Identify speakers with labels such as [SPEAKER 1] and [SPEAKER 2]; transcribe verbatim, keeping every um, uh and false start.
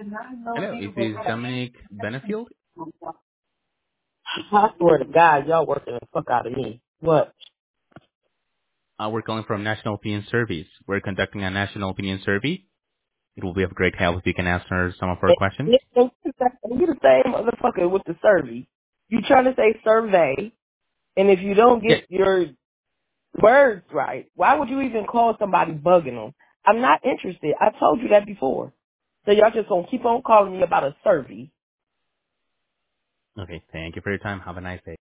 [SPEAKER 1] Hello, is this Dominic Benefield?
[SPEAKER 2] I swear to God, y'all working the fuck out of me. What?
[SPEAKER 1] Uh, we're calling from National Opinion Service. We're conducting a National Opinion Survey. It will be of great help if you can answer some of our
[SPEAKER 2] And
[SPEAKER 1] questions.
[SPEAKER 2] you the same motherfucker with the survey. You trying to say survey, and if you don't
[SPEAKER 1] Yes.
[SPEAKER 2] get your words right, why would you even call somebody bugging them? I'm not interested. I told you that before. So y'all just gonna keep on calling me about a survey.
[SPEAKER 1] Okay, thank you for your time. Have a nice day.